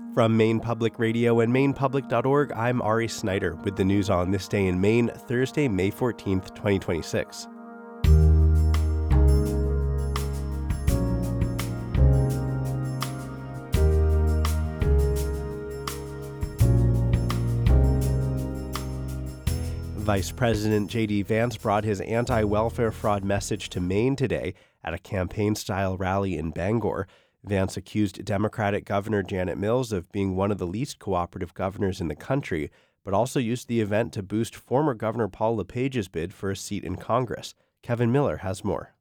From Maine Public Radio and MainePublic.org, I'm Ari Snyder with the news on this day in Maine, Thursday, May 14th, 2026. Vice President J.D. Vance brought his anti-welfare fraud message to Maine today at a campaign-style rally in Bangor. Vance accused Democratic Governor Janet Mills of being one of the least cooperative governors in the country, but also used the event to boost former Governor Paul LePage's bid for a seat in Congress. Kevin Miller has more.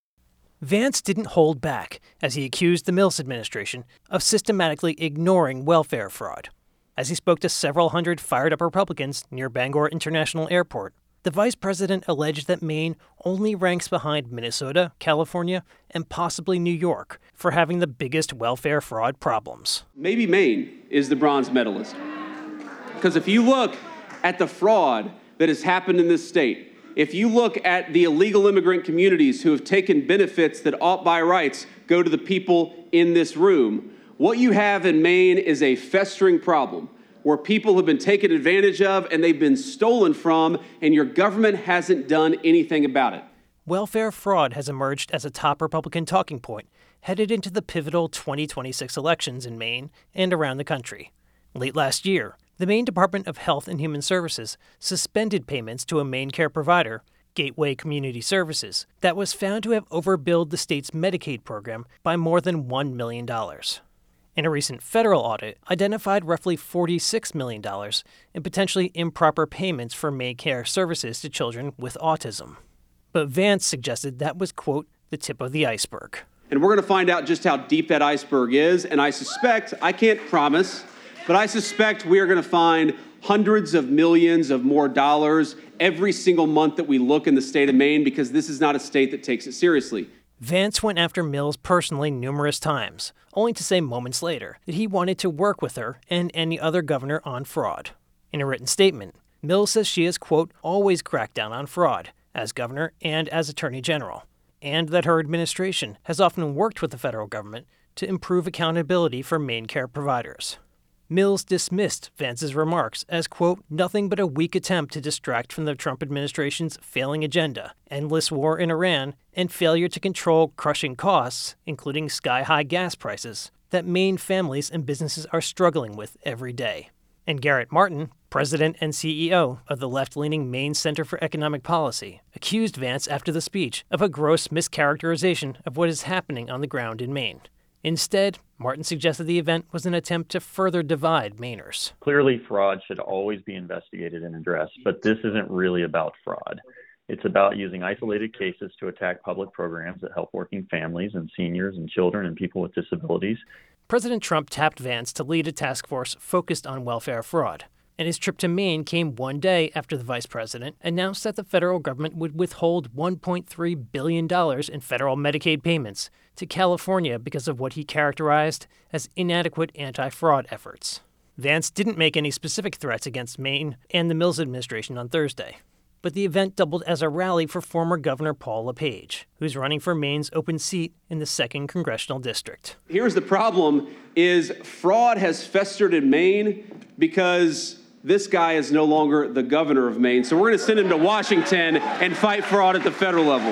Vance didn't hold back as he accused the Mills administration of systematically ignoring welfare fraud. As he spoke to several hundred fired-up Republicans near Bangor International Airport, the vice president alleged that Maine only ranks behind Minnesota, California, and possibly New York for having the biggest welfare fraud problems. Maybe Maine is the bronze medalist. Because if you look at the fraud that has happened in this state, if you look at the illegal immigrant communities who have taken benefits that ought by rights go to the people in this room, what you have in Maine is a festering problem where people have been taken advantage of and they've been stolen from, and your government hasn't done anything about it. Welfare fraud has emerged as a top Republican talking point headed into the pivotal 2026 elections in Maine and around the country. Late last year, the Maine Department of Health and Human Services suspended payments to a Maine care provider, Gateway Community Services, that was found to have overbilled the state's Medicaid program by more than $1 million. And a recent federal audit identified roughly $46 million in potentially improper payments for Maine care services to children with autism. But Vance suggested that was, quote, the tip of the iceberg. And we're going to find out just how deep that iceberg is, and I can't promise, but I suspect we are going to find hundreds of millions of more dollars every single month that we look in the state of Maine, because this is not a state that takes it seriously. Vance went after Mills personally numerous times, only to say moments later that he wanted to work with her and any other governor on fraud. In a written statement, Mills says she has, quote, always cracked down on fraud, as governor and as attorney general, and that her administration has often worked with the federal government to improve accountability for Maine care providers. Mills dismissed Vance's remarks as, quote, nothing but a weak attempt to distract from the Trump administration's failing agenda, endless war in Iran, and failure to control crushing costs, including sky-high gas prices, that Maine families and businesses are struggling with every day. And Garrett Martin, president and CEO of the left-leaning Maine Center for Economic Policy, accused Vance after the speech of a gross mischaracterization of what is happening on the ground in Maine. Instead, Martin suggested the event was an attempt to further divide Mainers. Clearly, fraud should always be investigated and addressed, but this isn't really about fraud. It's about using isolated cases to attack public programs that help working families and seniors and children and people with disabilities. President Trump tapped Vance to lead a task force focused on welfare fraud. And his trip to Maine came one day after the vice president announced that the federal government would withhold $1.3 billion in federal Medicaid payments to California because of what he characterized as inadequate anti-fraud efforts. Vance didn't make any specific threats against Maine and the Mills administration on Thursday, but the event doubled as a rally for former Governor Paul LePage, who's running for Maine's open seat in the 2nd Congressional District. Here's the problem, is fraud has festered in Maine because this guy is no longer the governor of Maine, so we're going to send him to Washington and fight fraud at the federal level.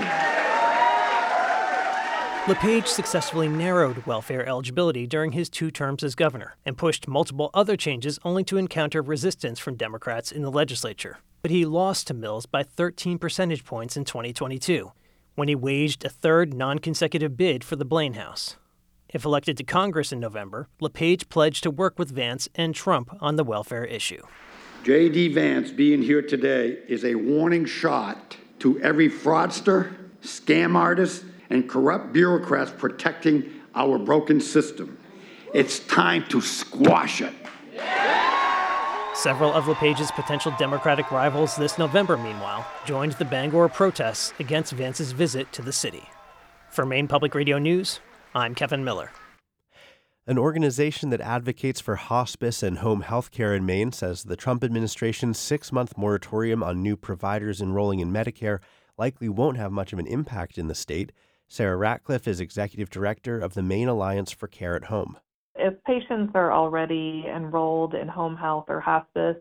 LePage successfully narrowed welfare eligibility during his 2 terms as governor and pushed multiple other changes only to encounter resistance from Democrats in the legislature. But he lost to Mills by 13 percentage points in 2022, when he waged a third non-consecutive bid for the Blaine House. If elected to Congress in November, LePage pledged to work with Vance and Trump on the welfare issue. J.D. Vance being here today is a warning shot to every fraudster, scam artist, and corrupt bureaucrats protecting our broken system. It's time to squash it. Several of LePage's potential Democratic rivals this November, meanwhile, joined the Bangor protests against Vance's visit to the city. For Maine Public Radio News, I'm Kevin Miller. An organization that advocates for hospice and home health care in Maine says the Trump administration's 6-month moratorium on new providers enrolling in Medicare likely won't have much of an impact in the state. Sarah Ratcliffe is executive director of the Maine Alliance for Care at Home. If patients are already enrolled in home health or hospice,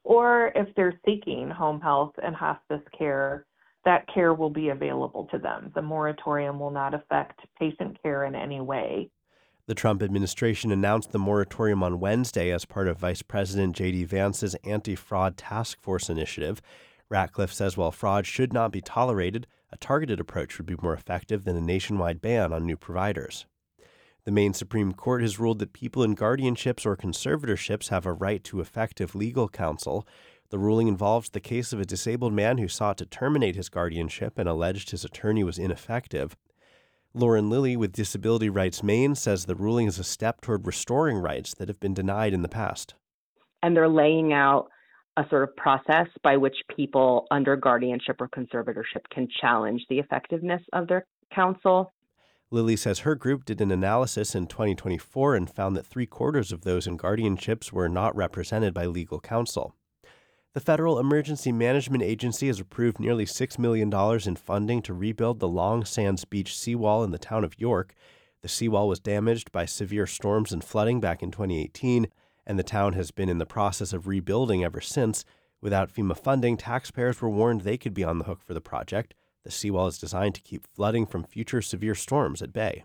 or if they're seeking home health and hospice care, that care will be available to them. The moratorium will not affect patient care in any way. The Trump administration announced the moratorium on Wednesday as part of Vice President J.D. Vance's anti-fraud task force initiative. Ratcliffe says while fraud should not be tolerated, a targeted approach would be more effective than a nationwide ban on new providers. The Maine Supreme Court has ruled that people in guardianships or conservatorships have a right to effective legal counsel. The ruling involves the case of a disabled man who sought to terminate his guardianship and alleged his attorney was ineffective. Lauren Lilly with Disability Rights Maine says the ruling is a step toward restoring rights that have been denied in the past. And they're laying out a sort of process by which people under guardianship or conservatorship can challenge the effectiveness of their counsel. Lilly says her group did an analysis in 2024 and found that 3/4 of those in guardianships were not represented by legal counsel. The Federal Emergency Management Agency has approved nearly $6 million in funding to rebuild the Long Sands Beach seawall in the town of York. The seawall was damaged by severe storms and flooding back in 2018, and the town has been in the process of rebuilding ever since. Without FEMA funding, taxpayers were warned they could be on the hook for the project. The seawall is designed to keep flooding from future severe storms at bay.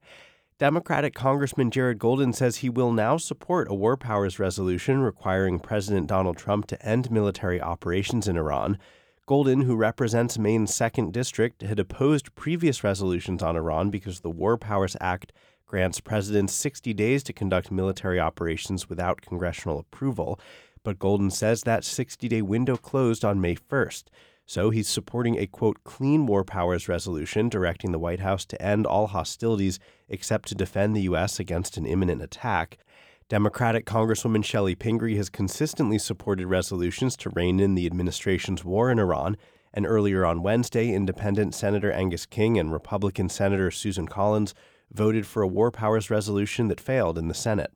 Democratic Congressman Jared Golden says he will now support a war powers resolution requiring President Donald Trump to end military operations in Iran. Golden, who represents Maine's 2nd District, had opposed previous resolutions on Iran because the War Powers Act grants presidents 60 days to conduct military operations without congressional approval. But Golden says that 60-day window closed on May 1st. So he's supporting a, quote, clean war powers resolution directing the White House to end all hostilities except to defend the U.S. against an imminent attack. Democratic Congresswoman Shelley Pingree has consistently supported resolutions to rein in the administration's war in Iran, and earlier on Wednesday, Independent Senator Angus King and Republican Senator Susan Collins voted for a war powers resolution that failed in the Senate.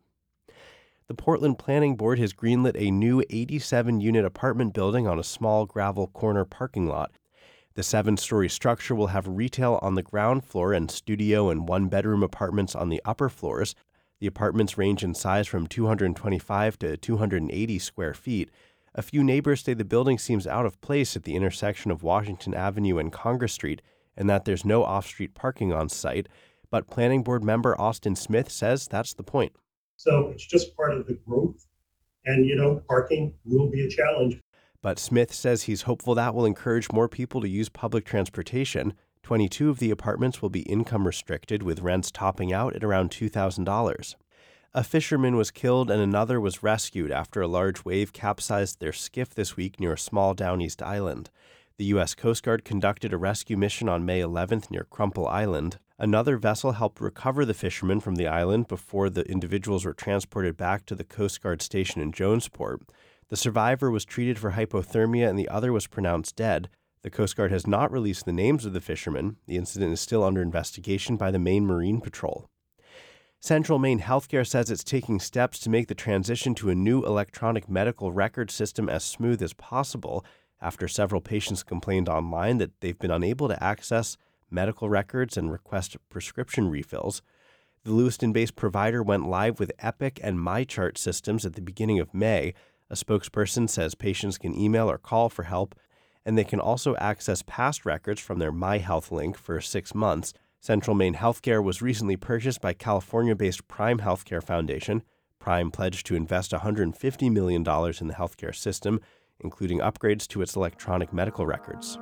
The Portland Planning Board has greenlit a new 87-unit apartment building on a small gravel corner parking lot. The 7-story structure will have retail on the ground floor and studio and one-bedroom apartments on the upper floors. The apartments range in size from 225 to 280 square feet. A few neighbors say the building seems out of place at the intersection of Washington Avenue and Congress Street and that there's no off-street parking on site. But Planning Board member Austin Smith says that's the point. So it's just part of the growth. And, parking will be a challenge. But Smith says he's hopeful that will encourage more people to use public transportation. 22 of the apartments will be income restricted, with rents topping out at around $2,000. A fisherman was killed and another was rescued after a large wave capsized their skiff this week near a small Downeast island. The U.S. Coast Guard conducted a rescue mission on May 11th near Crumple Island. Another vessel helped recover the fishermen from the island before the individuals were transported back to the Coast Guard station in Jonesport. The survivor was treated for hypothermia and the other was pronounced dead. The Coast Guard has not released the names of the fishermen. The incident is still under investigation by the Maine Marine Patrol. Central Maine Healthcare says it's taking steps to make the transition to a new electronic medical record system as smooth as possible after several patients complained online that they've been unable to access medical records and request prescription refills. The Lewiston-based provider went live with Epic and MyChart systems at the beginning of May. A spokesperson says patients can email or call for help, and they can also access past records from their MyHealth link for 6 months. Central Maine Healthcare was recently purchased by California-based Prime Healthcare Foundation. Prime pledged to invest $150 million in the healthcare system, including upgrades to its electronic medical records.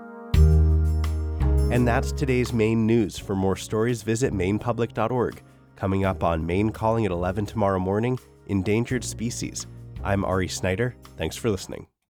And that's today's Maine news. For more stories, visit mainepublic.org. Coming up on Maine Calling at 11 tomorrow morning, endangered species. I'm Ari Snyder. Thanks for listening.